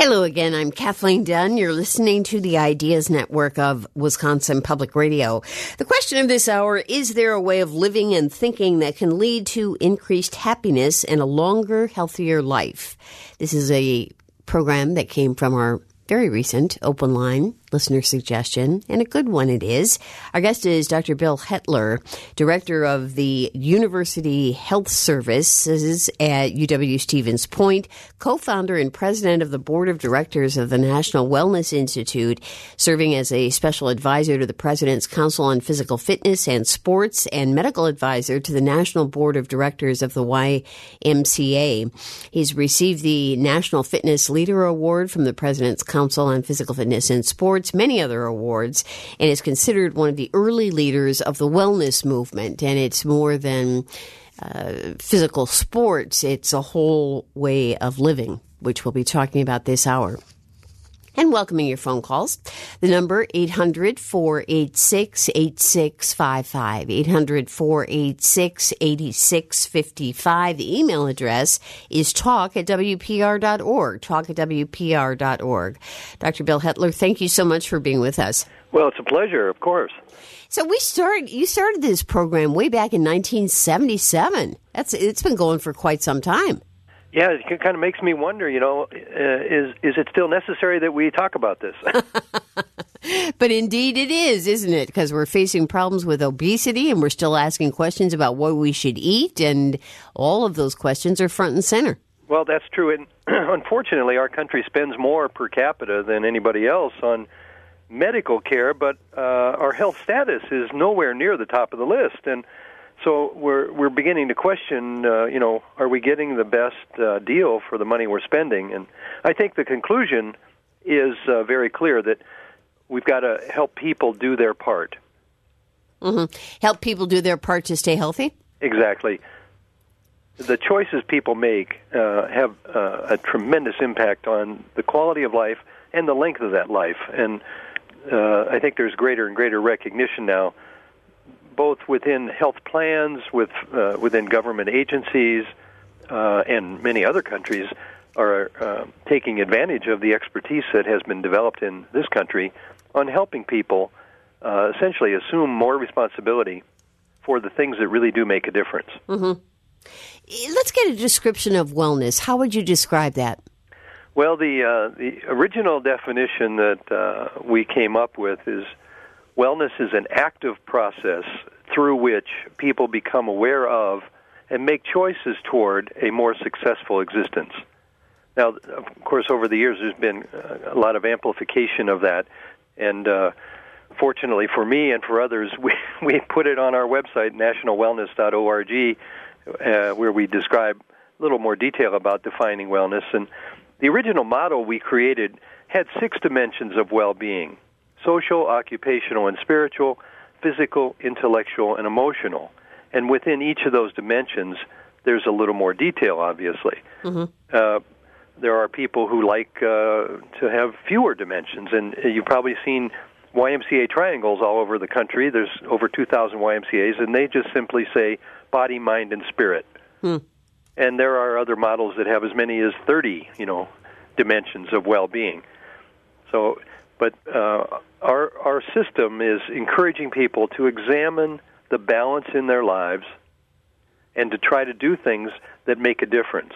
Hello again. I'm Kathleen Dunn. You're listening to the Ideas Network of Wisconsin Public Radio. The question of this hour, is there a way of living and thinking that can lead to increased happiness and a longer, healthier life? This is a program that came from our very recent open line listener suggestion, and a good one it is. Our guest is Dr. Bill Hetler, director of the University Health Services at UW-Stevens Point, co-founder and president of the board of directors of the National Wellness Institute, serving as a special advisor to the President's Council on Physical Fitness and Sports, and medical advisor to the National Board of Directors of the YMCA. He's received the National Fitness Leader Award from the President's Council on Physical Fitness and Sports, many other awards, and is considered one of the early leaders of the wellness movement. And it's more than physical sports. It's a whole way of living, which we'll be talking about this hour. And welcoming your phone calls. The number 800-486-8655, 800-486-8655. The email address is talk@wpr.org, talk@wpr.org. Dr. Bill Hetler, thank you so much for being with us. Well, it's a pleasure, of course. So you started this program way back in 1977. It's been going for quite some time. Yeah, it kind of makes me wonder, is it still necessary that we talk about this? But indeed it is, isn't it? Because we're facing problems with obesity, and we're still asking questions about what we should eat, and all of those questions are front and center. Well, that's true. And unfortunately, our country spends more per capita than anybody else on medical care, but our health status is nowhere near the top of the list. And so we're beginning to question, are we getting the best deal for the money we're spending? And I think the conclusion is very clear that we've got to help people do their part. Mm-hmm. Help people do their part to stay healthy? Exactly. The choices people make have a tremendous impact on the quality of life and the length of that life. And I think there's greater and greater recognition now, both within health plans, within government agencies, and many other countries are taking advantage of the expertise that has been developed in this country on helping people essentially assume more responsibility for the things that really do make a difference. Mm-hmm. Let's get a description of wellness. How would you describe that? Well, the original definition that we came up with is wellness is an active process through which people become aware of and make choices toward a more successful existence. Now, of course, over the years, there's been a lot of amplification of that, and fortunately for me and for others, we put it on our website, nationalwellness.org, where we describe a little more detail about defining wellness. And the original model we created had 6 dimensions of well-being: social, occupational, and spiritual, physical, intellectual, and emotional. And within each of those dimensions, there's a little more detail, obviously. Mm-hmm. There are people who like to have fewer dimensions, and you've probably seen YMCA triangles all over the country. There's over 2,000 YMCAs, and they just simply say body, mind, and spirit. And there are other models that have as many as 30, dimensions of well-being. So, but our system is encouraging people to examine the balance in their lives and to try to do things that make a difference.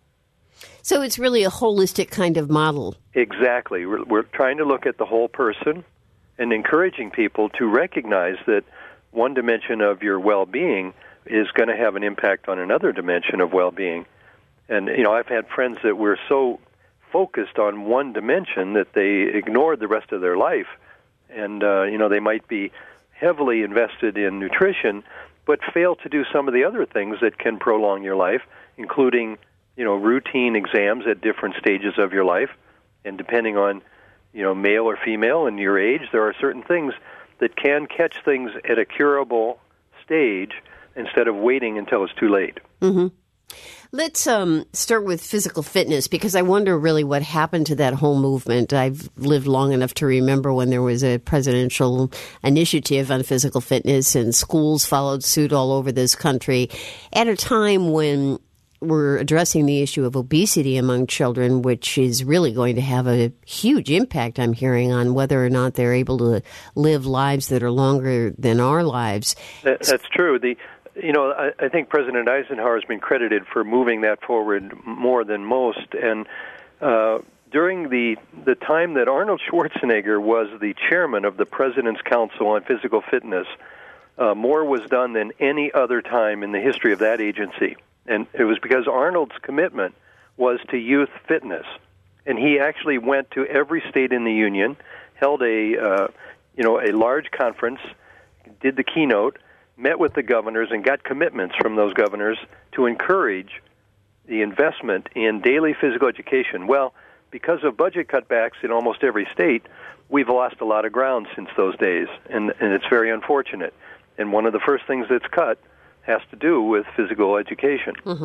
So it's really a holistic kind of model. Exactly. We're trying to look at the whole person and encouraging people to recognize that one dimension of your well-being is going to have an impact on another dimension of well-being. And, I've had friends that were so focused on one dimension that they ignored the rest of their life. And, they might be heavily invested in nutrition, but fail to do some of the other things that can prolong your life, including, routine exams at different stages of your life. And depending on, male or female and your age, there are certain things that can catch things at a curable stage instead of waiting until it's too late. Mm-hmm. Let's start with physical fitness, because I wonder really what happened to that whole movement. I've lived long enough to remember when there was a presidential initiative on physical fitness, and schools followed suit all over this country at a time when we're addressing the issue of obesity among children, which is really going to have a huge impact, I'm hearing, on whether or not they're able to live lives that are longer than our lives. That's true. I think President Eisenhower has been credited for moving that forward more than most. And during the time that Arnold Schwarzenegger was the chairman of the President's Council on Physical Fitness, more was done than any other time in the history of that agency. And it was because Arnold's commitment was to youth fitness. And he actually went to every state in the union, held a large conference, did the keynote, met with the governors, and got commitments from those governors to encourage the investment in daily physical education. Well, because of budget cutbacks in almost every state, we've lost a lot of ground since those days, and it's very unfortunate. And one of the first things that's cut has to do with physical education. Mm-hmm.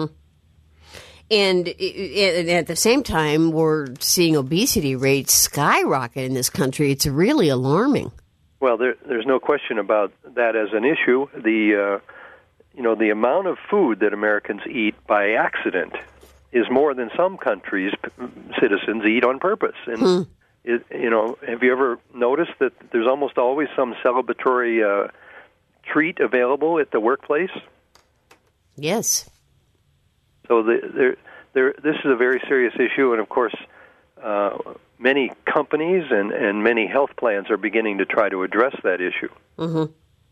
And at the same time, we're seeing obesity rates skyrocket in this country. It's really alarming. Well, there's no question about that as an issue. The amount of food that Americans eat by accident is more than some countries' citizens eat on purpose. And have you ever noticed that there's almost always some celebratory treat available at the workplace? Yes. So this is a very serious issue, and of course, many companies and many health plans are beginning to try to address that issue. Mm-hmm.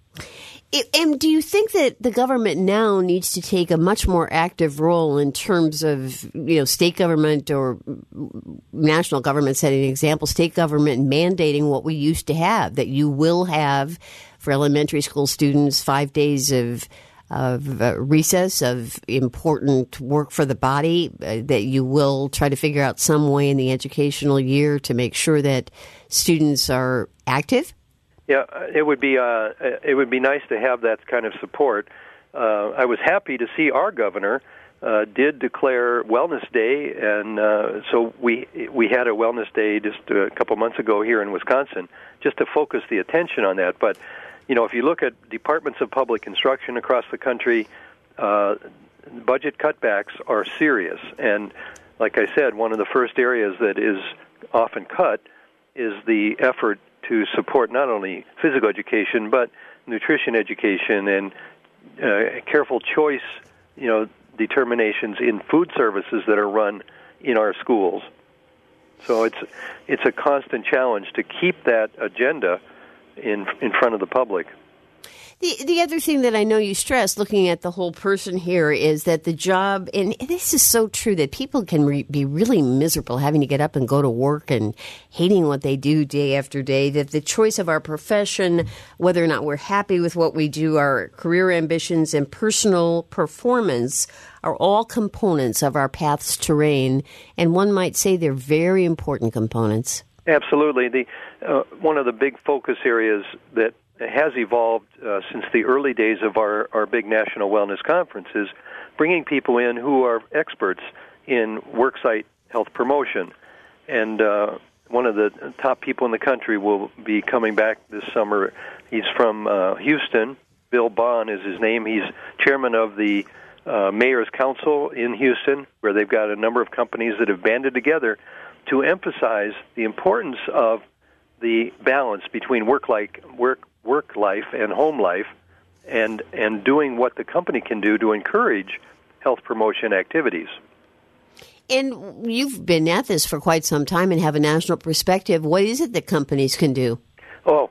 And do you think that the government now needs to take a much more active role in terms of, state government or national government setting an example, state government mandating what we used to have, that you will have for elementary school students 5 days of recess, of important work for the body, that you will try to figure out some way in the educational year to make sure that students are active? Yeah, it would be nice to have that kind of support. I was happy to see our governor did declare Wellness Day, and so we had a Wellness Day just a couple months ago here in Wisconsin, just to focus the attention on that. But if you look at departments of public instruction across the country, budget cutbacks are serious. And like I said, one of the first areas that is often cut is the effort to support not only physical education, but nutrition education and careful choice, determinations in food services that are run in our schools. So it's a constant challenge to keep that agenda in front of the public. The other thing that I know you stress, looking at the whole person here, is that the job, and this is so true, that people can be really miserable having to get up and go to work and hating what they do day after day, that the choice of our profession, whether or not we're happy with what we do, our career ambitions and personal performance are all components of our path's terrain, and one might say they're very important components. Absolutely. One of the big focus areas that has evolved since the early days of our big national wellness conference is bringing people in who are experts in worksite health promotion. And one of the top people in the country will be coming back this summer. He's from Houston. Bill Bond is his name. He's chairman of the Mayor's Council in Houston, where they've got a number of companies that have banded together to emphasize the importance of the balance between work life and home life, and doing what the company can do to encourage health promotion activities. And you've been at this for quite some time and have a national perspective. What is it that companies can do? Oh,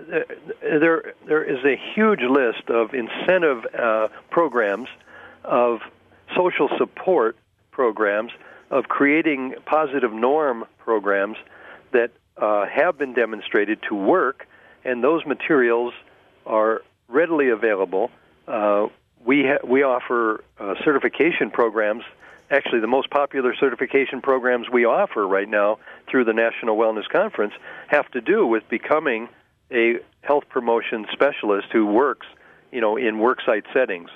there is a huge list of incentive programs, of social support programs, of creating positive norm programs that have been demonstrated to work, and those materials are readily available. We offer certification programs. Actually, the most popular certification programs we offer right now through the National Wellness Conference have to do with becoming a health promotion specialist who works, in worksite settings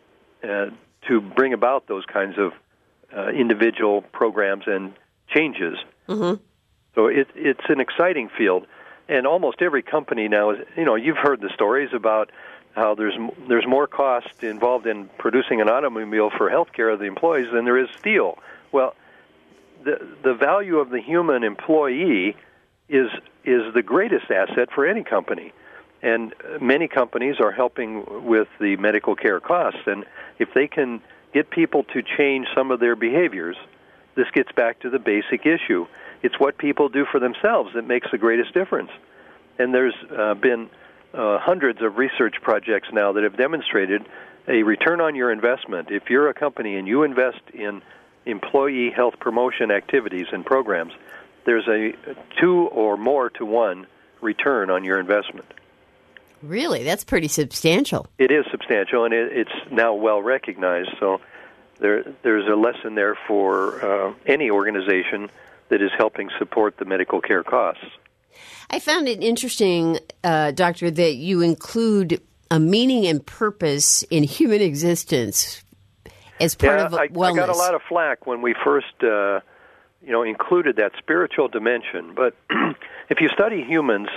to bring about those kinds of individual programs and changes. Mm-hmm. So it's an exciting field, and almost every company now is, you've heard the stories about how there's more cost involved in producing an automobile for health care of the employees than there is steel. Well, the value of the human employee is the greatest asset for any company. And many companies are helping with the medical care costs. And if they can get people to change some of their behaviors, this gets back to the basic issue. It's what people do for themselves that makes the greatest difference. And there's been hundreds of research projects now that have demonstrated a return on your investment. If you're a company and you invest in employee health promotion activities and programs, there's a 2 or more to 1 return on your investment. Really? That's pretty substantial. It is substantial, and it's now well recognized. So there's a lesson there for any organization that is helping support the medical care costs. I found it interesting, Doctor, that you include a meaning and purpose in human existence as part of wellness. I got a lot of flack when we first included that spiritual dimension. But if you study humans,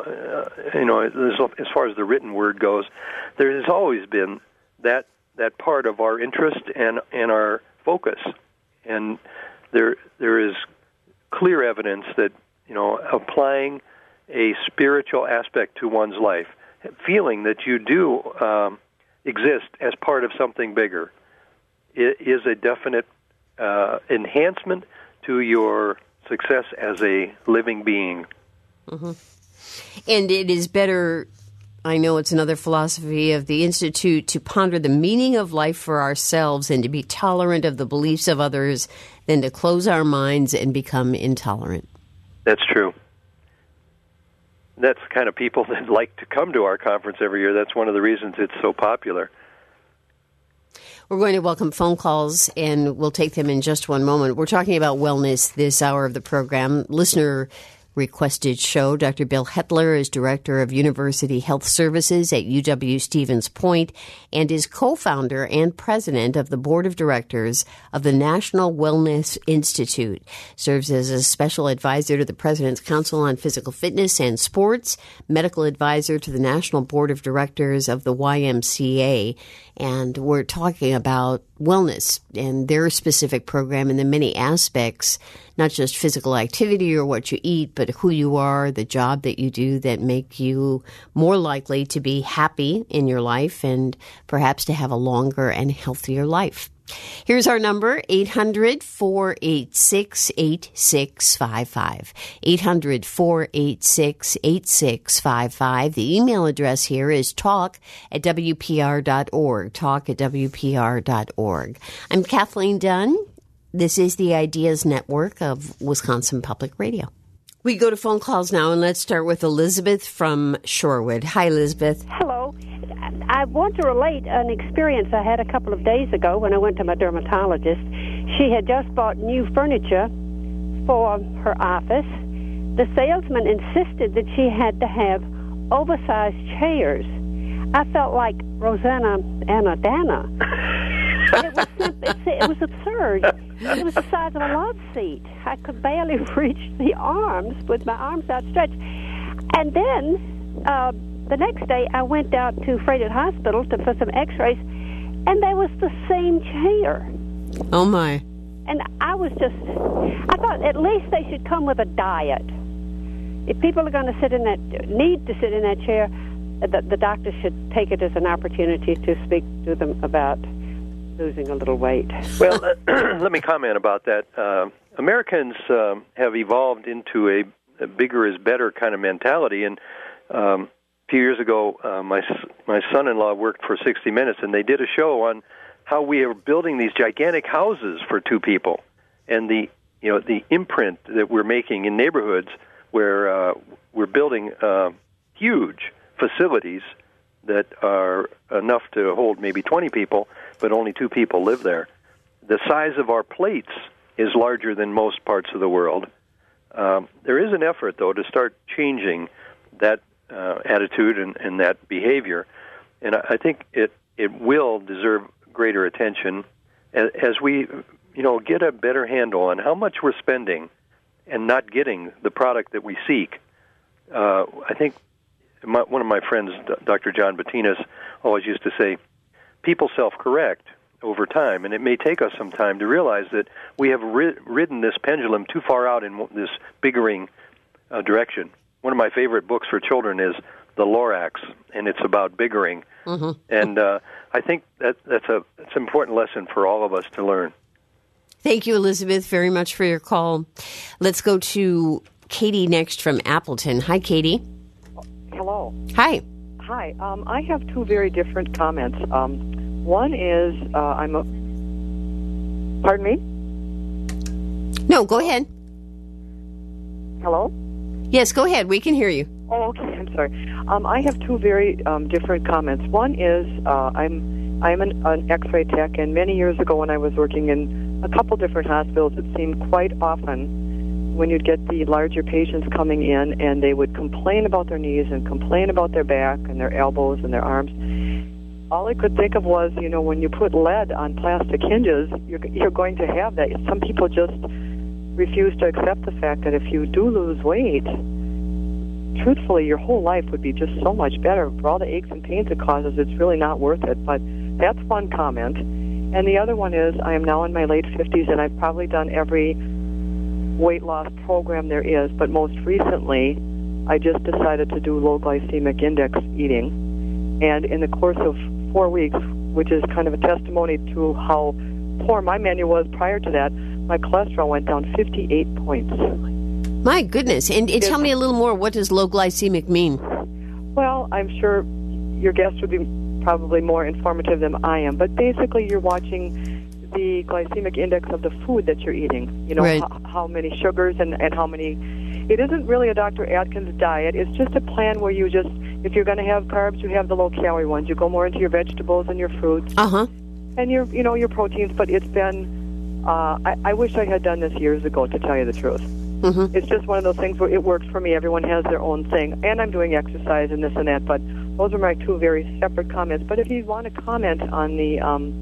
as far as the written word goes, there has always been that part of our interest and our focus. And there is clear evidence that, applying a spiritual aspect to one's life, feeling that you do exist as part of something bigger, is a definite enhancement to your success as a living being. Mm-hmm. And it is better, I know it's another philosophy of the Institute, to ponder the meaning of life for ourselves and to be tolerant of the beliefs of others than to close our minds and become intolerant. That's true. That's the kind of people that like to come to our conference every year. That's one of the reasons it's so popular. We're going to welcome phone calls, and we'll take them in just one moment. We're talking about wellness this hour of the program. Listener requested show. Dr. Bill Hetler is Director of University Health Services at UW-Stevens Point and is co-founder and president of the Board of Directors of the National Wellness Institute. Serves as a special advisor to the President's Council on Physical Fitness and Sports, medical advisor to the National Board of Directors of the YMCA. And we're talking about wellness and their specific program and the many aspects, not just physical activity or what you eat, but who you are, the job that you do that make you more likely to be happy in your life and perhaps to have a longer and healthier life. Here's our number, 800-486-8655. 800-486-8655. The email address here is talk@WPR.org, talk@WPR.org. I'm Kathleen Dunn. This is the Ideas Network of Wisconsin Public Radio. We go to phone calls now, and let's start with Elizabeth from Shorewood. Hi, Elizabeth. Hello. I want to relate an experience I had a couple of days ago when I went to my dermatologist. She had just bought new furniture for her office. The salesman insisted that she had to have oversized chairs. I felt like Rosanna Anna Dana. It was absurd. It was the size of a love seat. I could barely reach the arms with my arms outstretched. And then the next day, I went out to Freighted Hospital for some x-rays, and there was the same chair. Oh, my. And I thought at least they should come with a diet. If people are going to need to sit in that chair, the doctor should take it as an opportunity to speak to them about losing a little weight. Well, let me comment about that. Americans have evolved into a bigger is better kind of mentality, and a few years ago, my son-in-law worked for 60 Minutes, and they did a show on how we are building these gigantic houses for two people, and the imprint that we're making in neighborhoods where we're building huge facilities that are enough to hold maybe 20 people, but only 2 people live there. The size of our plates is larger than most parts of the world. There is an effort, though, to start changing that attitude and that behavior, and I think it will deserve greater attention as we get a better handle on how much we're spending and not getting the product that we seek. I think one of my friends, Dr. John Bettinas, always used to say, people self-correct over time, and it may take us some time to realize that we have ridden this pendulum too far out in this biggering direction. One of my favorite books for children is The Lorax, and it's about biggering. Mm-hmm. And I think that's an important lesson for all of us to learn. Thank you, Elizabeth, very much for your call. Let's go to Katie next from Appleton. Hi, Katie. Hello. Hi. Hi. I have two very different comments. One is pardon me? No, go ahead. Hello? Yes, go ahead. We can hear you. Oh, okay. I'm sorry. I have two very different comments. One is I'm an X-ray tech, and many years ago when I was working in a couple different hospitals, it seemed quite often when you'd get the larger patients coming in and they would complain about their knees and complain about their back and their elbows and their arms. All I could think of was, when you put lead on plastic hinges, you're going to have that. Some people just refuse to accept the fact that if you do lose weight, truthfully, your whole life would be just so much better. For all the aches and pains it causes, it's really not worth it. But that's one comment. And the other one is, I am now in my late 50s, and I've probably done every weight loss program there is, but most recently, I just decided to do low glycemic index eating. And in the course of 4 weeks, which is kind of a testimony to how poor my menu was prior to that, my cholesterol went down 58 points. My goodness. And tell me a little more. What does low glycemic mean? Well, I'm sure your guest would be probably more informative than I am. But basically, you're watching the glycemic index of the food that you're eating. Right. How many sugars and how many. It isn't really a Dr. Atkins diet. It's just a plan where you just, if you're going to have carbs, you have the low-calorie ones. You go more into your vegetables and your fruits. Uh-huh. And your proteins. But it's been, I wish I had done this years ago, to tell you the truth. Mm-hmm. It's just one of those things where it works for me. Everyone has their own thing. And I'm doing exercise and this and that. But those are my two very separate comments. But if you want to comment on the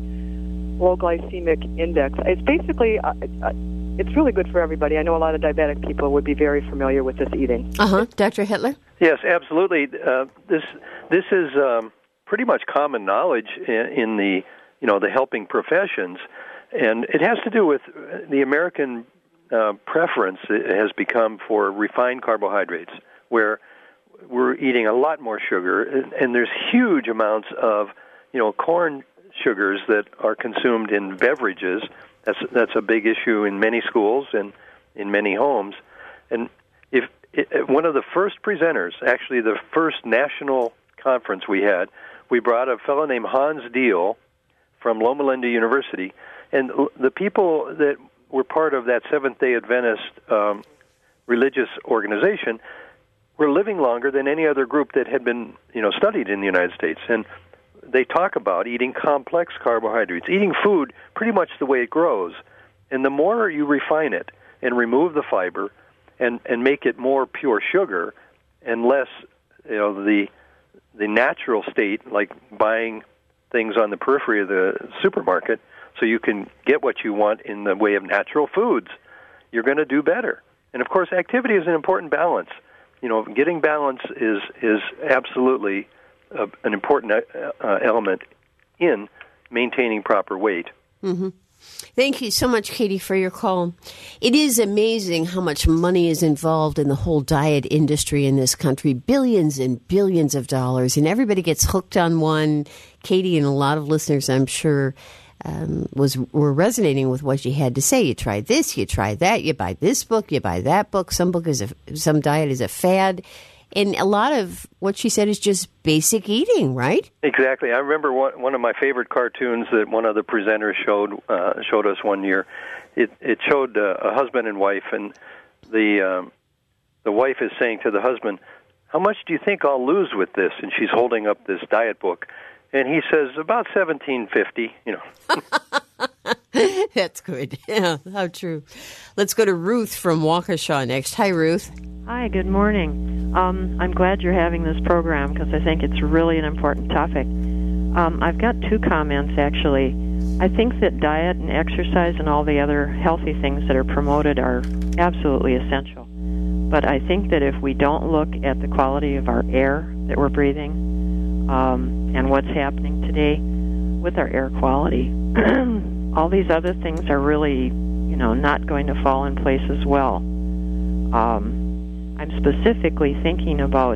low glycemic index, it's basically, it's really good for everybody. I know a lot of diabetic people would be very familiar with this eating. Uh-huh. Dr. Hitler? Yes, absolutely. This is pretty much common knowledge in the the helping professions, and it has to do with the American preference has become for refined carbohydrates, where we're eating a lot more sugar, and there's huge amounts of corn sugars that are consumed in beverages. That's a big issue in many schools and in many homes. And if one of the first presenters, actually the first national conference we had, we brought a fellow named Hans Diehl from Loma Linda University, and the people that were part of that Seventh-day Adventist religious organization were living longer than any other group that had been studied in the United States. And they talk about eating complex carbohydrates, eating food pretty much the way it grows. And the more you refine it and remove the fiber and make it more pure sugar and less the natural state, like buying things on the periphery of the supermarket so you can get what you want in the way of natural foods, you're going to do better. And, of course, activity is an important balance. Getting balance is absolutely an important element in maintaining proper weight. Mm-hmm. Thank you so much, Katie, for your call. It is amazing how much money is involved in the whole diet industry in this country, billions and billions of dollars, and everybody gets hooked on one. Katie and a lot of listeners, I'm sure, were resonating with what you had to say. You try this, you try that, you buy this book, you buy that book. Some diet is a fad. And a lot of what she said is just basic eating, right? Exactly. I remember one of my favorite cartoons that one of the presenters showed us one year. It showed a husband and wife, and the wife is saying to the husband, "How much do you think I'll lose with this?" And she's holding up this diet book, and he says, "About $17.50." That's good. Yeah, how true. Let's go to Ruth from Waukesha next. Hi, Ruth. Hi, good morning. I'm glad you're having this program because I think it's really an important topic. I've got two comments, actually. I think that diet and exercise and all the other healthy things that are promoted are absolutely essential. But I think that if we don't look at the quality of our air that we're breathing and what's happening today with our air quality, all these other things are really, not going to fall in place as well. I'm specifically thinking about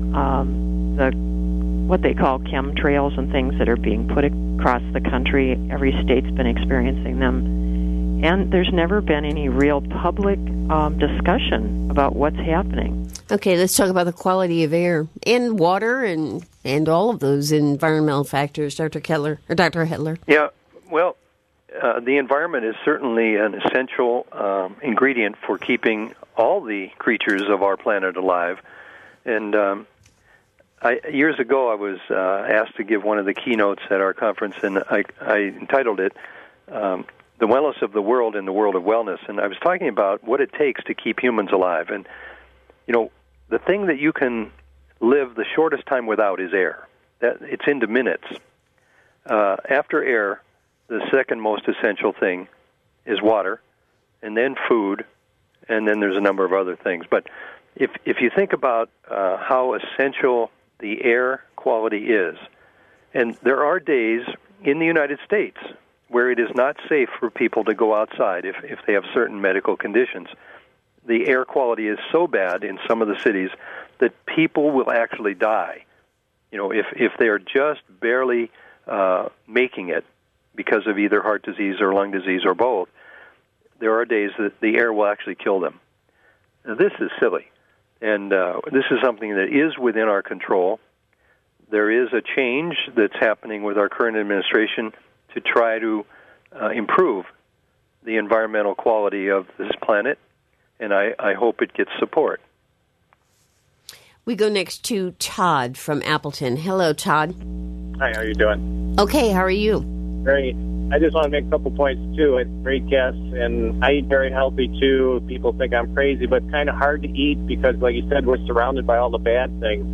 what they call chemtrails and things that are being put across the country. Every state's been experiencing them. And there's never been any real public discussion about what's happening. Okay, let's talk about the quality of air and water and all of those environmental factors, Dr. Hetler. Yeah, well, the environment is certainly an essential ingredient for keeping all the creatures of our planet alive. And years ago, I was asked to give one of the keynotes at our conference, and I entitled it The Wellness of the World in the World of Wellness. And I was talking about what it takes to keep humans alive. And, the thing that you can live the shortest time without is air. It's into minutes. After air, the second most essential thing is water, and then food, and then there's a number of other things. But if you think about how essential the air quality is, and there are days in the United States where it is not safe for people to go outside if they have certain medical conditions. The air quality is so bad in some of the cities that people will actually die. If they're just barely making it because of either heart disease or lung disease or both, there are days that the air will actually kill them. Now, this is silly, and this is something that is within our control. There is a change that's happening with our current administration to try to improve the environmental quality of this planet, and I hope it gets support. We go next to Todd from Appleton. Hello, Todd. Hi, how are you doing? Okay, how are you? Great. I just want to make a couple points, too. It's great guests, and I eat very healthy, too. People think I'm crazy, but it's kind of hard to eat because, like you said, we're surrounded by all the bad things.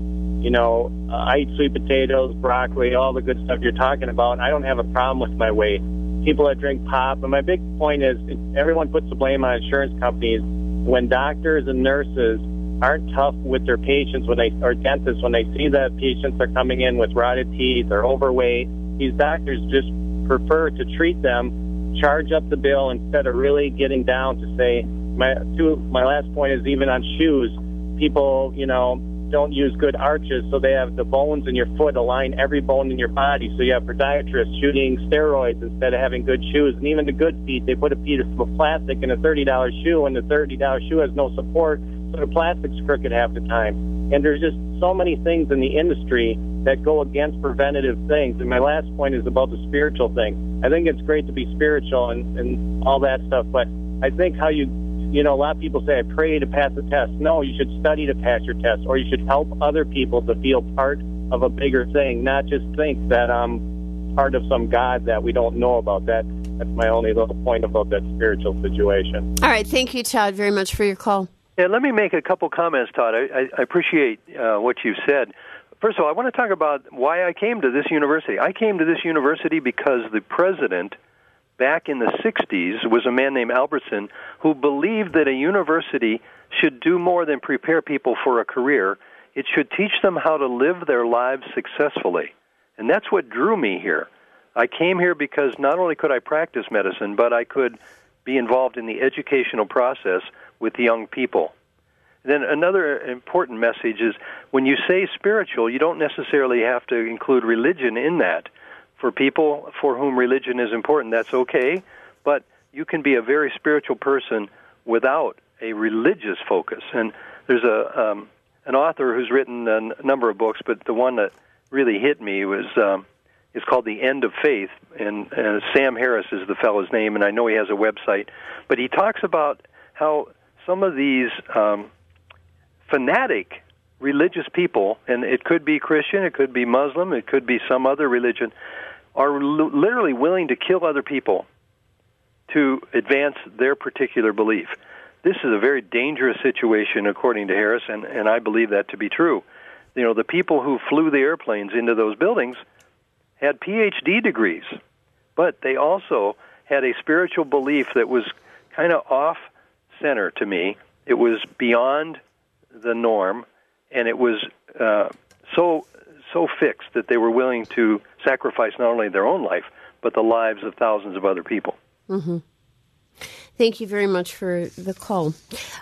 I eat sweet potatoes, broccoli, all the good stuff you're talking about. I don't have a problem with my weight. People that drink pop, and my big point is everyone puts the blame on insurance companies. When doctors and nurses aren't tough with their patients or dentists, when they see that patients are coming in with rotted teeth or overweight, these doctors just prefer to treat them, charge up the bill instead of really getting down to say, my last point is even on shoes, people, don't use good arches, so they have the bones in your foot align every bone in your body. So you have podiatrists shooting steroids instead of having good shoes. And even the good feet, they put a piece of plastic in a $30 shoe, and the $30 shoe has no support, so the plastic's crooked half the time. And there's just so many things in the industry that go against preventative things. And my last point is about the spiritual thing. I think it's great to be spiritual and all that stuff, but I think how a lot of people say, I pray to pass the test. No, you should study to pass your test, or you should help other people to feel part of a bigger thing, not just think that I'm part of some God that we don't know about. That's my only little point about that spiritual situation. All right. Thank you, Todd, very much for your call. Yeah, let me make a couple comments, Todd. I appreciate what you said. First of all, I want to talk about why I came to this university. I came to this university because the president back in the 60s was a man named Albertson who believed that a university should do more than prepare people for a career. It should teach them how to live their lives successfully. And that's what drew me here. I came here because not only could I practice medicine, but I could be involved in the educational process with young people. Then another important message is when you say spiritual, you don't necessarily have to include religion in that. For people for whom religion is important, that's okay, but you can be a very spiritual person without a religious focus. And there's an author who's written a number of books, but the one that really hit me was it's called The End of Faith, and Sam Harris is the fellow's name, and I know he has a website. But he talks about how some of these fanatic religious people, and it could be Christian, it could be Muslim, it could be some other religion, are literally willing to kill other people to advance their particular belief. This is a very dangerous situation, according to Harris, and I believe that to be true. The people who flew the airplanes into those buildings had PhD degrees, but they also had a spiritual belief that was kind of off-center to me. It was beyond the norm, and it was so fixed that they were willing to sacrifice not only their own life, but the lives of thousands of other people. Mm-hmm. Thank you very much for the call.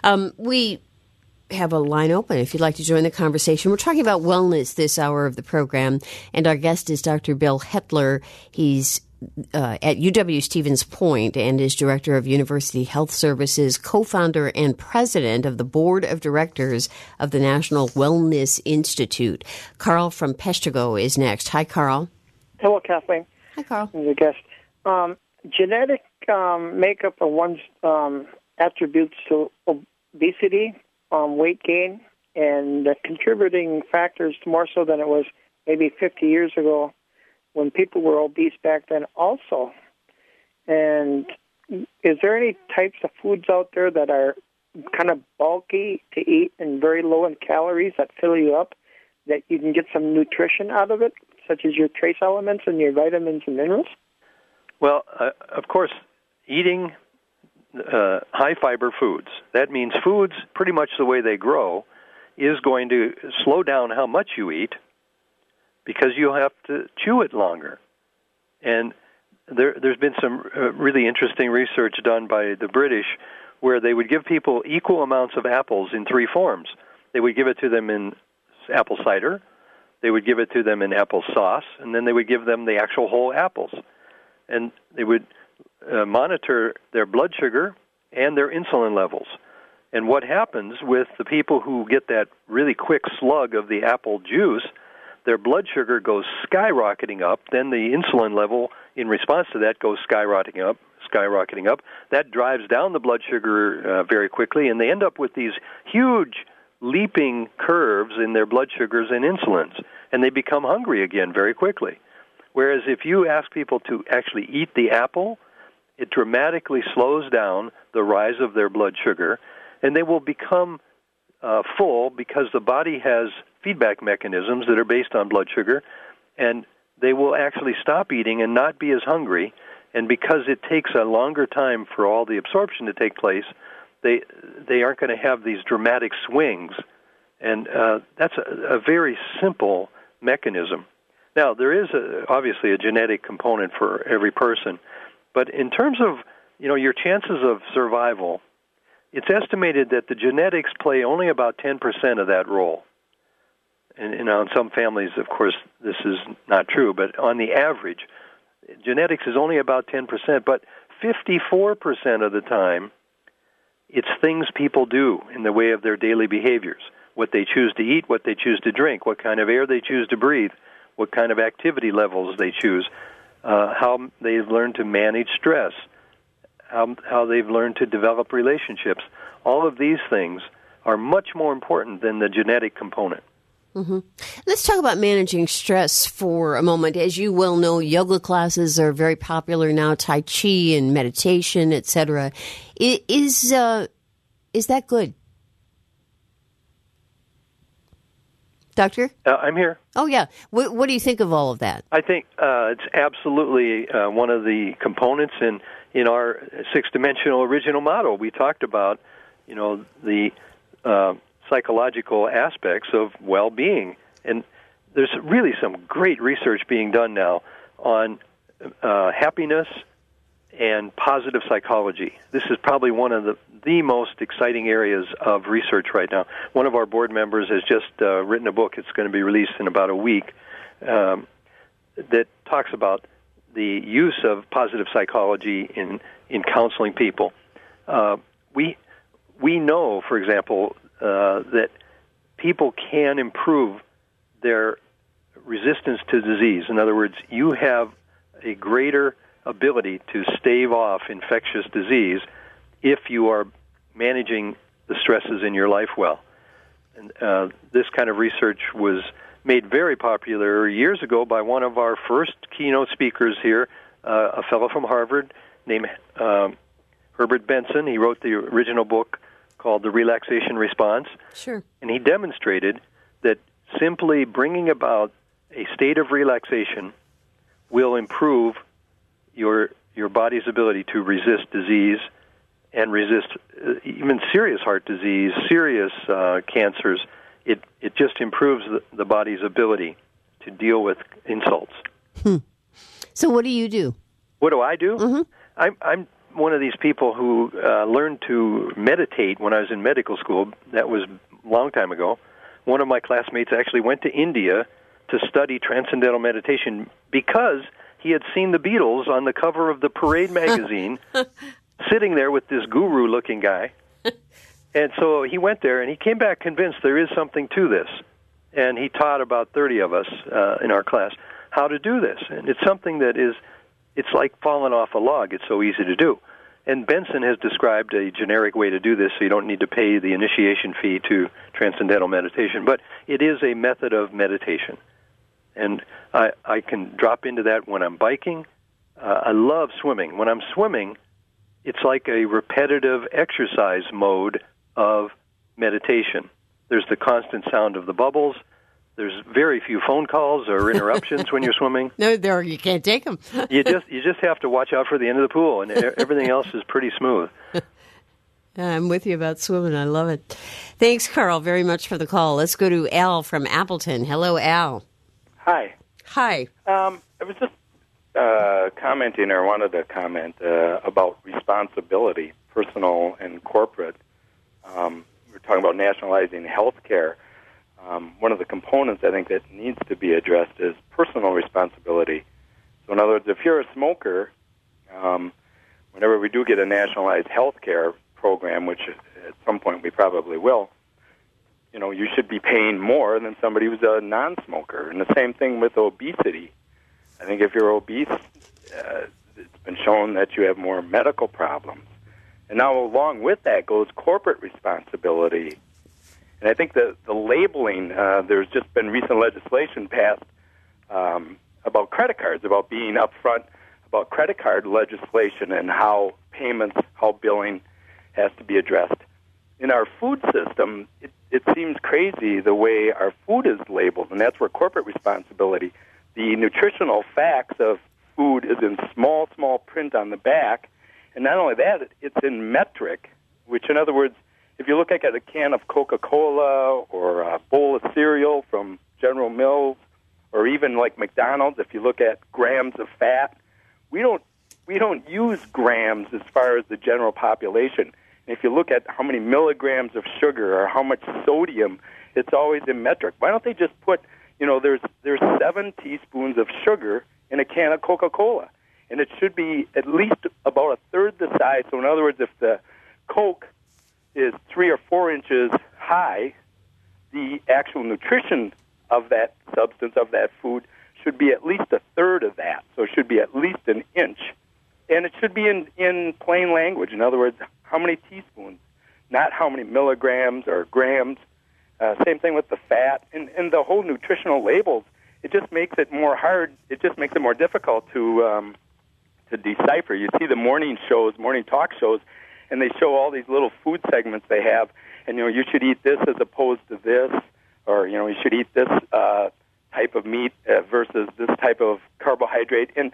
We have a line open if you'd like to join the conversation. We're talking about wellness this hour of the program, and our guest is Dr. Bill Hetler. He's at UW Stevens Point and is Director of University Health Services, co-founder and president of the Board of Directors of the National Wellness Institute. Carl from Peshtigo is next. Hi, Carl. Hello, Kathleen. Hi, Carl. As a guest. Genetic makeup of one's attributes to obesity, weight gain, and the contributing factors more so than it was maybe 50 years ago when people were obese back then also. And is there any types of foods out there that are kind of bulky to eat and very low in calories that fill you up, that you can get some nutrition out of it, such as your trace elements and your vitamins and minerals? Well, of course, eating high-fiber foods, that means foods pretty much the way they grow, is going to slow down how much you eat because you have to chew it longer. And there's been some really interesting research done by the British where they would give people equal amounts of apples in three forms. They would give it to them in apple cider, they would give it to them in apple sauce, and then they would give them the actual whole apples. And they would monitor their blood sugar and their insulin levels. And what happens with the people who get that really quick slug of the apple juice, their blood sugar goes skyrocketing up, then the insulin level in response to that goes skyrocketing up. That drives down the blood sugar very quickly, and they end up with these huge leaping curves in their blood sugars and insulins, and they become hungry again very quickly. Whereas if you ask people to actually eat the apple, it dramatically slows down the rise of their blood sugar, and they will become full because the body has feedback mechanisms that are based on blood sugar, and they will actually stop eating and not be as hungry. And because it takes a longer time for all the absorption to take place, they aren't going to have these dramatic swings. And that's a very simple mechanism. Now, there is obviously a genetic component for every person, but in terms of your chances of survival, it's estimated that the genetics play only about 10% of that role. And in some families, of course, this is not true, but on the average, genetics is only about 10%, but 54% of the time, it's things people do in the way of their daily behaviors, what they choose to eat, what they choose to drink, what kind of air they choose to breathe, what kind of activity levels they choose, how they've learned to manage stress, how they've learned to develop relationships. All of these things are much more important than the genetic component. Mm-hmm. Let's talk about managing stress for a moment. As you well know, yoga classes are very popular now, Tai Chi and meditation, etc. Is that good? Doctor? I'm here. Oh, yeah. What do you think of all of that? I think it's absolutely one of the components in our six-dimensional original model. We talked about, the psychological aspects of well-being. And there's really some great research being done now on happiness and positive psychology. This is probably one of the most exciting areas of research right now. One of our board members has just written a book. It's going to be released in about a week that talks about the use of positive psychology in counseling people. We know, for example, that people can improve their resistance to disease. In other words, you have a greater ability to stave off infectious disease if you are managing the stresses in your life well. And this kind of research was made very popular years ago by one of our first keynote speakers here, a fellow from Harvard named Herbert Benson. He wrote the original book called The Relaxation Response. Sure. And he demonstrated that simply bringing about a state of relaxation will improve your body's ability to resist disease and resist even serious heart disease, serious cancers. It just improves the body's ability to deal with insults. So what do you do? What do I do? Mm-hmm. I'm one of these people who learned to meditate when I was in medical school. That was a long time ago. One of my classmates actually went to India to study transcendental meditation because he had seen the Beatles on the cover of the Parade magazine sitting there with this guru-looking guy. And so he went there, and he came back convinced there is something to this. And he taught about 30 of us in our class how to do this. And it's something that it's like falling off a log. It's so easy to do. And Benson has described a generic way to do this, so you don't need to pay the initiation fee to transcendental meditation. But it is a method of meditation. And I can drop into that when I'm biking. I love swimming. When I'm swimming, it's like a repetitive exercise mode of meditation. There's the constant sound of the bubbles. There's very few phone calls or interruptions when you're swimming. No, you can't take them. you just have to watch out for the end of the pool, and everything else is pretty smooth. I'm with you about swimming. I love it. Thanks, Carl, very much for the call. Let's go to Al from Appleton. Hello, Al. Hi. Hi. I was just commenting, or wanted to comment about responsibility, personal and corporate. We're talking about nationalizing health care. One of the components I think that needs to be addressed is personal responsibility. So in other words, if you're a smoker, whenever we do get a nationalized health care program, which at some point we probably will, you should be paying more than somebody who's a non-smoker. And the same thing with obesity. I think if you're obese, it's been shown that you have more medical problems. And now along with that goes corporate responsibility. And I think the labeling, there's just been recent legislation passed about credit cards, about being upfront about credit card legislation and how payments, how billing has to be addressed. In our food system, it seems crazy the way our food is labeled, and that's where corporate responsibility, the nutritional facts of food is in small print on the back. And not only that, it's in metric, which in other words, if you look at a can of Coca-Cola or a bowl of cereal from General Mills, or even like McDonald's, if you look at grams of fat, we don't use grams as far as the general population. And if you look at how many milligrams of sugar or how much sodium, it's always in metric. Why don't they just put, there's 7 teaspoons of sugar in a can of Coca-Cola, and it should be at least about a third the size. So in other words, if the Coke is 3 or 4 inches high, the actual nutrition of that substance, of that food, should be at least a third of that. So it should be at least an inch. And it should be in plain language. In other words, how many teaspoons, not how many milligrams or grams. Same thing with the fat. And the whole nutritional labels, it just makes it more hard. It just makes it more difficult to decipher. You see the morning talk shows, and they show all these little food segments they have, and you should eat this as opposed to this, or you should eat this type of meat versus this type of carbohydrate, and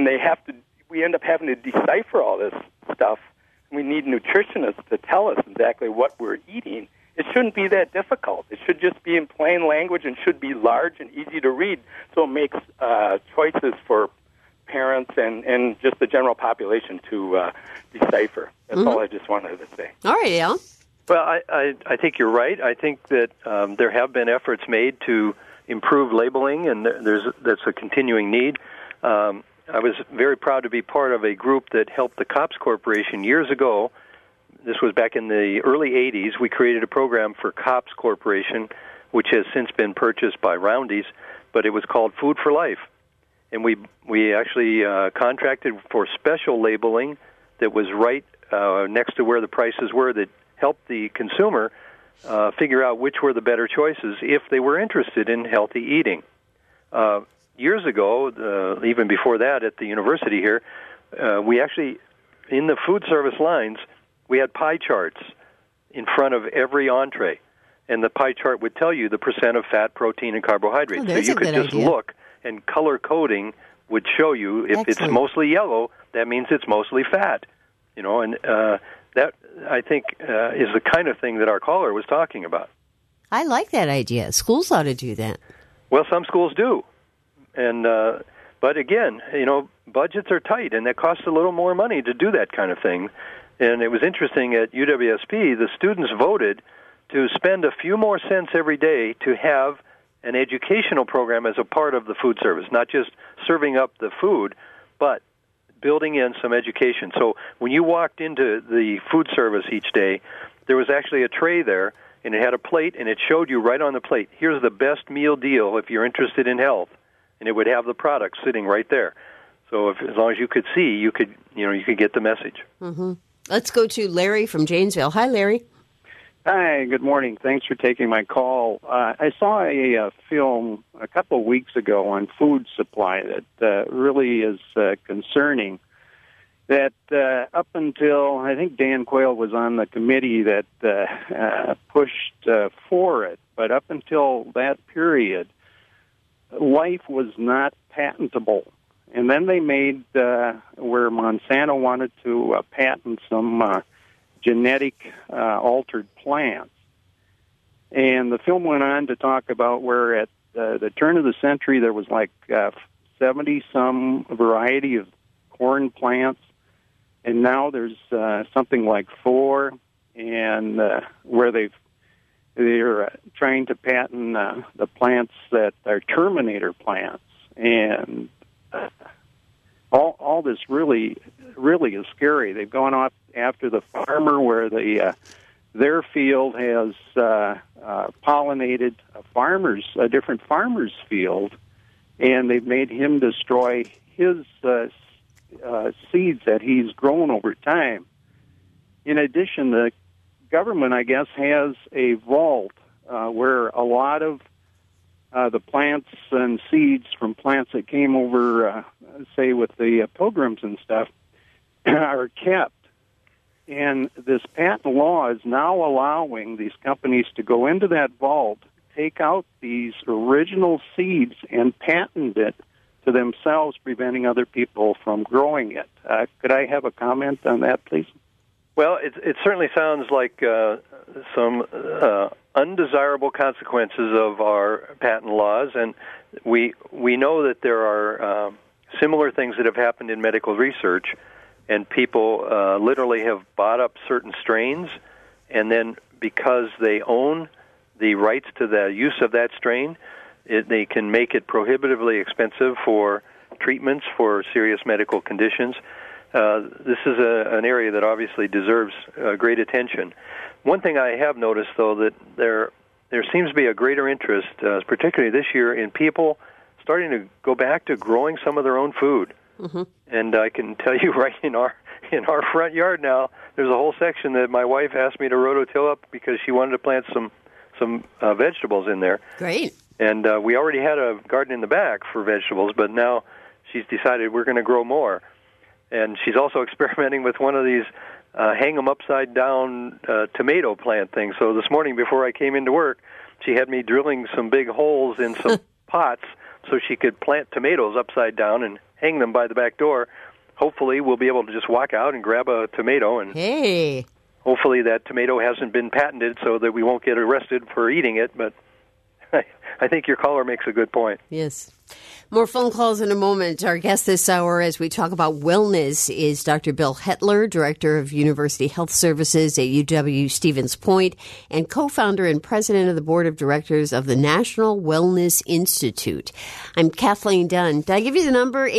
we end up having to decipher all this stuff. We need nutritionists to tell us exactly what we're eating. It shouldn't be that difficult. It should just be in plain language and should be large and easy to read, so it makes choices for parents and just the general population to decipher. That's all I just wanted to say. All right, Al. Well, I think you're right. I think that there have been efforts made to improve labeling, and that's a continuing need. I was very proud to be part of a group that helped the Kops Corporation years ago. This was back in the early 80s. We created a program for Kops Corporation, which has since been purchased by Roundy's, but it was called Food for Life. And we actually contracted for special labeling that was right next to where the prices were, that helped the consumer figure out which were the better choices if they were interested in healthy eating. Years ago, even before that at the university here, we actually, in the food service lines, we had pie charts in front of every entree. And the pie chart would tell you the percent of fat, protein, and carbohydrates. So you could just look, and color coding would show you if it's mostly yellow, that means it's mostly fat. And that, I think, is the kind of thing that our caller was talking about. I like that idea. Schools ought to do that. Well, some schools do. And but again, budgets are tight, and that costs a little more money to do that kind of thing. And it was interesting at UWSP, the students voted to spend a few more cents every day to have an educational program as a part of the food service, not just serving up the food, but building in some education. So when you walked into the food service each day, there was actually a tray there, and it had a plate, and it showed you right on the plate, here's the best meal deal if you're interested in health, and it would have the product sitting right there. So as long as you could see, you could get the message. Mm-hmm. Let's go to Larry from Janesville. Hi, Larry. Hi, good morning. Thanks for taking my call. I saw a film a couple of weeks ago on food supply that really is concerning. That up until, I think Dan Quayle was on the committee that pushed for it, but up until that period, life was not patentable. And then they made where Monsanto wanted to patent some genetic altered plants. And the film went on to talk about where at the turn of the century there was like 70-some variety of corn plants, and now there's something like 4, and where they're trying to patent the plants that are terminator plants. And all this really is scary. They've gone off after the farmer where their field has pollinated a different farmer's field, and they've made him destroy his seeds that he's grown over time. In addition, the government, I guess, has a vault where a lot of the plants and seeds from plants that came over, say, with the pilgrims and stuff, are kept. And this patent law is now allowing these companies to go into that vault, take out these original seeds, and patent it to themselves, preventing other people from growing it. Could I have a comment on that, please? Well, it certainly sounds like some undesirable consequences of our patent laws, and we know that there are similar things that have happened in medical research, and people literally have bought up certain strains, and then because they own the rights to the use of that strain, they can make it prohibitively expensive for treatments for serious medical conditions. This is an area that obviously deserves great attention. One thing I have noticed, though, that there seems to be a greater interest, particularly this year, in people starting to go back to growing some of their own food. Mm-hmm. And I can tell you right in our front yard now, there's a whole section that my wife asked me to rototill up because she wanted to plant some vegetables in there. Great. And we already had a garden in the back for vegetables, but now she's decided we're going to grow more. And she's also experimenting with one of these hang them upside down tomato plant things. So this morning before I came into work, she had me drilling some big holes in some pots so she could plant tomatoes upside down and hang them by the back door. Hopefully we'll be able to just walk out and grab a tomato, and hopefully that tomato hasn't been patented so that we won't get arrested for eating it, but I think your caller makes a good point. Yes. More phone calls in a moment. Our guest this hour as we talk about wellness is Dr. Bill Hetler, Director of University Health Services at UW-Stevens Point and co-founder and president of the Board of Directors of the National Wellness Institute. I'm Kathleen Dunn. Did I give you the number?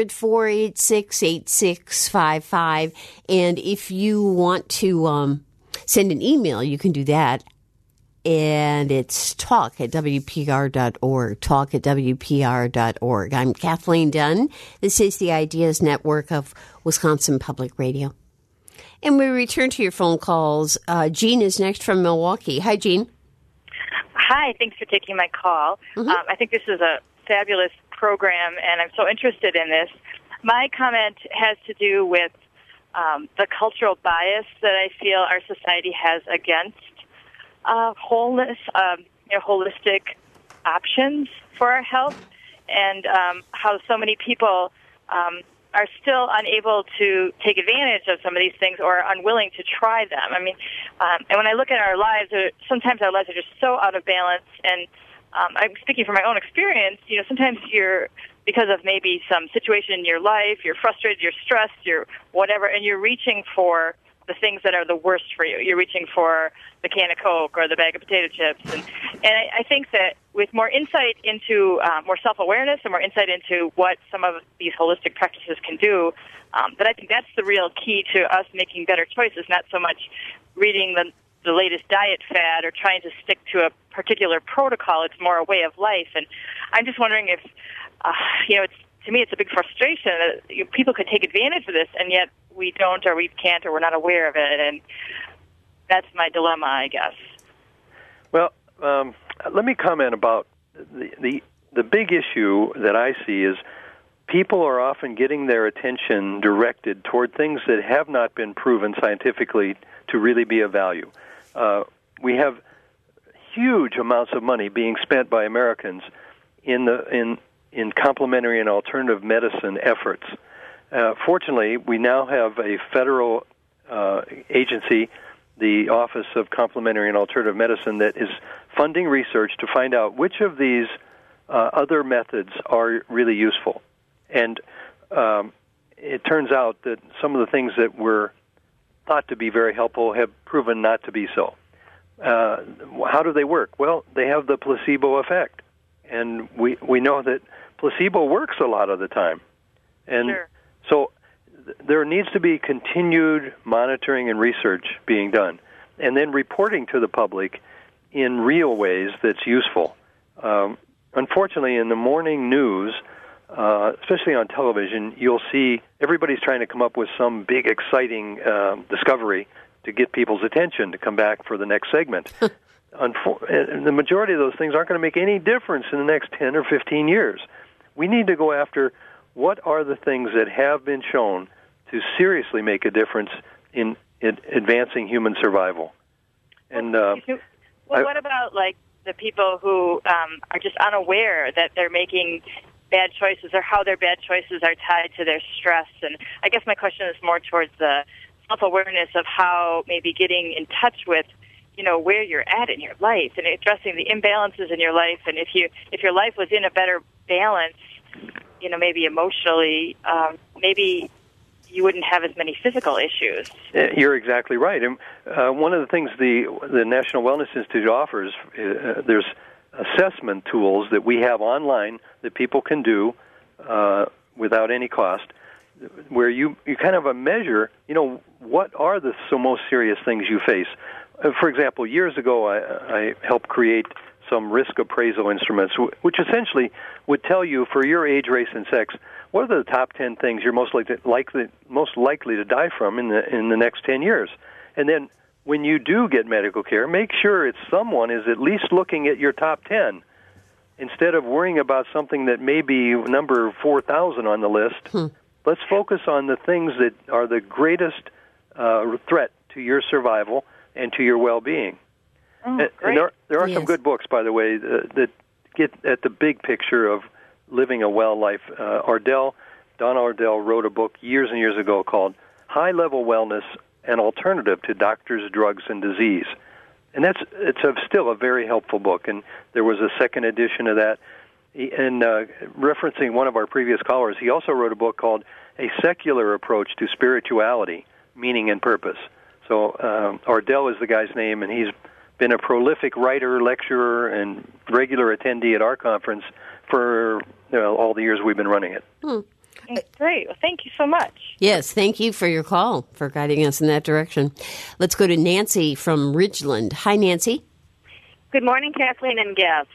800-486-8655. And if you want to send an email, you can do that. And it's talk@WPR.org, talk@WPR.org. I'm Kathleen Dunn. This is the Ideas Network of Wisconsin Public Radio. And we return to your phone calls. Jean is next from Milwaukee. Hi, Jean. Hi, thanks for taking my call. Mm-hmm. I think this is a fabulous program, and I'm so interested in this. My comment has to do with the cultural bias that I feel our society has against wholeness, holistic options for our health, and how so many people are still unable to take advantage of some of these things or are unwilling to try them. I mean, and when I look at our lives, sometimes our lives are just so out of balance. And I'm speaking from my own experience. You know, sometimes because of maybe some situation in your life, you're frustrated, you're stressed, you're whatever, and you're reaching for the things that are the worst for you. You're reaching for the can of Coke or the bag of potato chips. And I think that with more insight into, more self-awareness and more insight into what some of these holistic practices can do, that I think that's the real key to us making better choices, not so much reading the latest diet fad or trying to stick to a particular protocol. It's more a way of life. And I'm just wondering if, to me, it's a big frustration that people could take advantage of this, and yet we don't, or we can't, or we're not aware of it, and that's my dilemma, I guess. Well, let me comment about the big issue that I see is people are often getting their attention directed toward things that have not been proven scientifically to really be of value. We have huge amounts of money being spent by Americans in complementary and alternative medicine efforts. Fortunately, we now have a federal agency, the Office of Complementary and Alternative Medicine, that is funding research to find out which of these other methods are really useful. And it turns out that some of the things that were thought to be very helpful have proven not to be so. How do they work? Well, they have the placebo effect. And we know that placebo works a lot of the time. And sure. So there needs to be continued monitoring and research being done, and then reporting to the public in real ways that's useful. Unfortunately, in the morning news, especially on television, you'll see everybody's trying to come up with some big, exciting discovery to get people's attention to come back for the next segment. The majority of those things aren't going to make any difference in the next 10 or 15 years. We need to go after what are the things that have been shown to seriously make a difference in advancing human survival. And what about like the people who are just unaware that they're making bad choices or how their bad choices are tied to their stress? And I guess my question is more towards the self-awareness of how maybe getting in touch with where you're at in your life and addressing the imbalances in your life. And if your life was in a better balance, maybe emotionally, maybe you wouldn't have as many physical issues. You're exactly right. And one of the things the National Wellness Institute offers, there's assessment tools that we have online that people can do without any cost, where you kind of measure, what are the most serious things you face. For example, years ago, I helped create some risk appraisal instruments, which essentially would tell you for your age, race, and sex, what are the top 10 things you're most likely to die from in the next 10 years. And then when you do get medical care, make sure someone is at least looking at your top 10 instead of worrying about something that may be number 4,000 on the list. Let's focus on the things that are the greatest threat to your survival and to your well-being. And there are some good books, by the way, that get at the big picture of living a well life. Don Ardell wrote a book years and years ago called High-Level Wellness, an Alternative to Doctors, Drugs, and Disease. And it's still a very helpful book, and there was a second edition of that. And referencing one of our previous callers, he also wrote a book called A Secular Approach to Spirituality, Meaning and Purpose. So Ardell is the guy's name, and he's been a prolific writer, lecturer, and regular attendee at our conference for all the years we've been running it. Great. Well, thank you so much. Yes, thank you for your call, for guiding us in that direction. Let's go to Nancy from Ridgeland. Hi, Nancy. Good morning, Kathleen and Gav.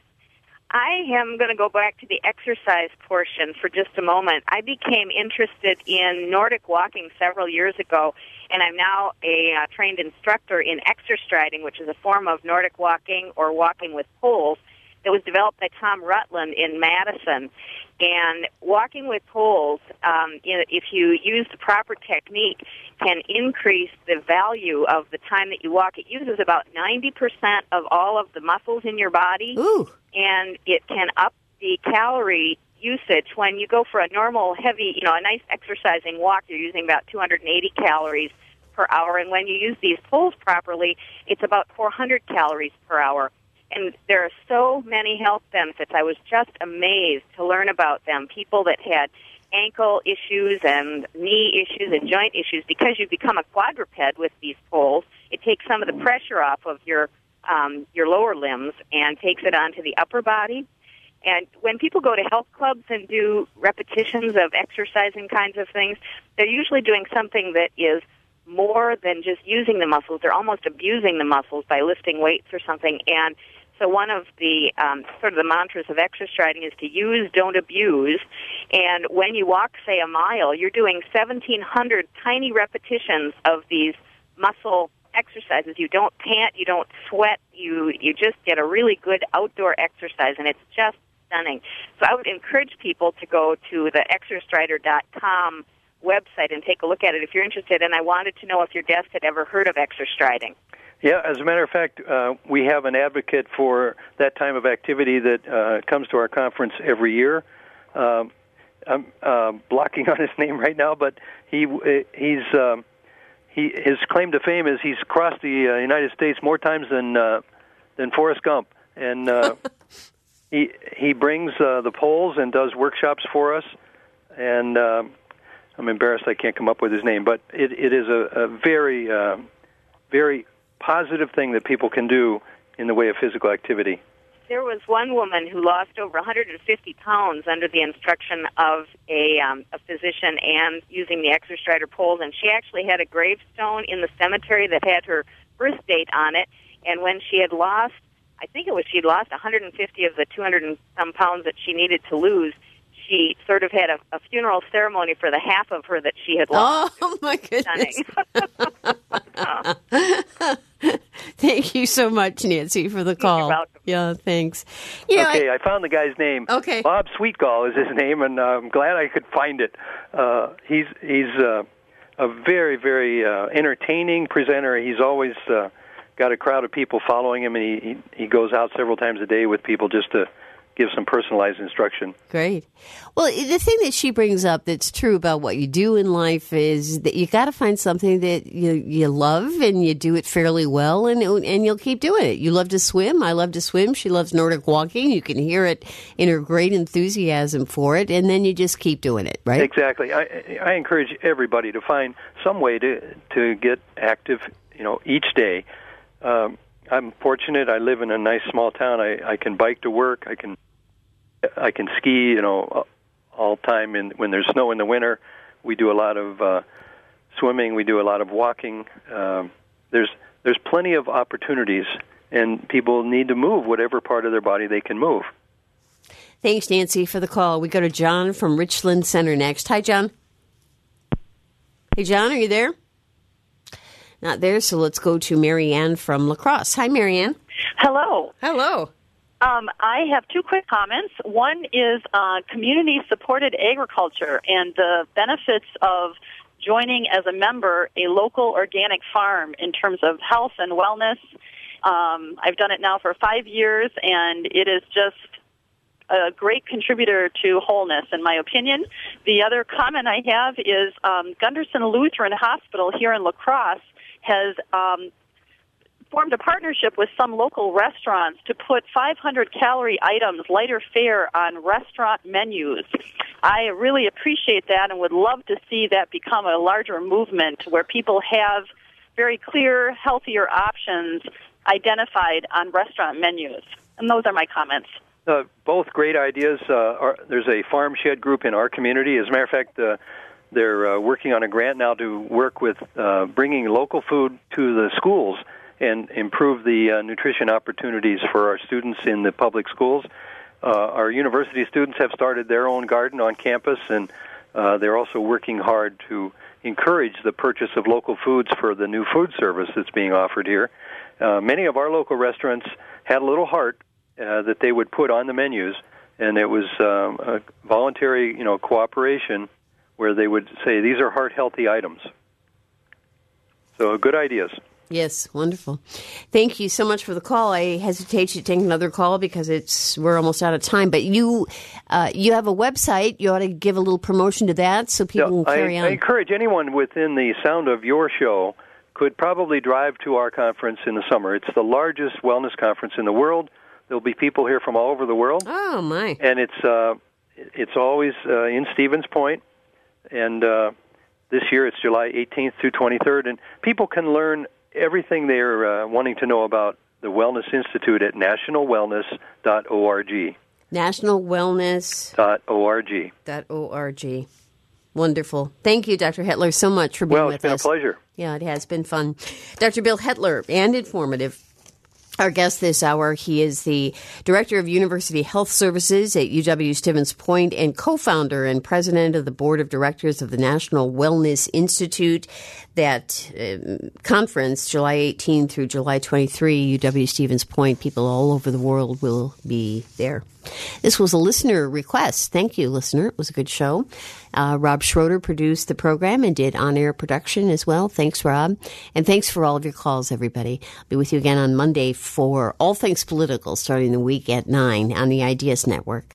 I am going to go back to the exercise portion for just a moment. I became interested in Nordic walking several years ago, and I'm now a trained instructor in exerstriding, which is a form of Nordic walking or walking with poles that was developed by Tom Rutland in Madison. And walking with poles, if you use the proper technique, can increase the value of the time that you walk. It uses about 90% of all of the muscles in your body. Ooh. And it can up the calorie usage. When you go for a normal, heavy, a nice exercising walk, you're using about 280 calories per hour. And when you use these poles properly, it's about 400 calories per hour. And there are so many health benefits. I was just amazed to learn about them. People that had ankle issues and knee issues and joint issues, because you become a quadruped with these poles, it takes some of the pressure off of your lower limbs and takes it onto the upper body. And when people go to health clubs and do repetitions of exercising kinds of things, they're usually doing something that is more than just using the muscles. They're almost abusing the muscles by lifting weights or something. And so one of the sort of the mantras of exercising is to use, don't abuse. And when you walk, say, a mile, you're doing 1,700 tiny repetitions of these muscle exercises. You don't pant, you don't sweat, you just get a really good outdoor exercise, and it's just stunning. So I would encourage people to go to the exerstrider.com website and take a look at it if you're interested. And I wanted to know if your guest had ever heard of exerstriding. Yeah, as a matter of fact, we have an advocate for that time of activity that comes to our conference every year. I'm blocking on his name right now, but his claim to fame is he's crossed the United States more times than Forrest Gump, and he brings the poles and does workshops for us. And I'm embarrassed I can't come up with his name, but it is a very very positive thing that people can do in the way of physical activity. There was one woman who lost over 150 pounds under the instruction of a physician and using the Exerstrider poles, and she actually had a gravestone in the cemetery that had her birth date on it, and when she had lost, I think it was she'd lost 150 of the 200 and some pounds that she needed to lose, she sort of had a funeral ceremony for the half of her that she had lost. Oh, my goodness. Thank you so much, Nancy, for the call. You're welcome. Yeah, thanks. I found the guy's name. Okay. Bob Sweetgall is his name, and I'm glad I could find it. He's a very, very entertaining presenter. He's always got a crowd of people following him, and he goes out several times a day with people just to give some personalized instruction. Great. Well, the thing that she brings up that's true about what you do in life is that you got to find something that you love and you do it fairly well, and you'll keep doing it. You love to swim. I love to swim. She loves Nordic walking. You can hear it in her great enthusiasm for it, and then you just keep doing it, right? Exactly. I encourage everybody to find some way to get active, each day. I'm fortunate. I live in a nice small town. I can bike to work. I can ski, all time. When there's snow in the winter, we do a lot of swimming. We do a lot of walking. There's plenty of opportunities, and people need to move whatever part of their body they can move. Thanks, Nancy, for the call. We go to John from Richland Center next. Hi, John. Hey, John, are you there? Not there, so let's go to Marianne from La Crosse. Hi, Marianne. Hello. Hello. I have two quick comments. One is community-supported agriculture and the benefits of joining as a member a local organic farm in terms of health and wellness. I've done it now for 5 years, and it is just a great contributor to wholeness, in my opinion. The other comment I have is Gunderson Lutheran Hospital here in La Crosse has formed a partnership with some local restaurants to put 500-calorie items, lighter fare, on restaurant menus. I really appreciate that and would love to see that become a larger movement where people have very clear, healthier options identified on restaurant menus. And those are my comments. Both great ideas. There's a farm shed group in our community. As a matter of fact, they're working on a grant now to work with bringing local food to the schools and improve the nutrition opportunities for our students in the public schools. Our university students have started their own garden on campus, and they're also working hard to encourage the purchase of local foods for the new food service that's being offered here. Many of our local restaurants had a little heart that they would put on the menus, and it was a voluntary, cooperation where they would say, these are heart-healthy items. So good ideas. Yes, wonderful. Thank you so much for the call. I hesitate to take another call because we're almost out of time. But you have a website. You ought to give a little promotion to that so people can carry on. I encourage anyone within the sound of your show could probably drive to our conference in the summer. It's the largest wellness conference in the world. There'll be people here from all over the world. Oh, my. And it's always in Stevens Point. And this year it's July 18th through 23rd. And people can learn everything they're wanting to know about the Wellness Institute at nationalwellness.org. Nationalwellness.org. Wonderful. Thank you, Dr. Hetler, so much for being with us. Well, it's been a pleasure. Yeah, it has been fun. Dr. Bill Hetler, and informative. Our guest this hour, he is the Director of University Health Services at UW Stevens Point and co-founder and president of the Board of Directors of the National Wellness Institute. That conference, July 18 through July 23, UW Stevens Point, people all over the world will be there. This was a listener request. Thank you, listener. It was a good show. Rob Schroeder produced the program and did on-air production as well. Thanks, Rob. And thanks for all of your calls, everybody. I'll be with you again on Monday for All Things Political, starting the week at 9 on the Ideas Network.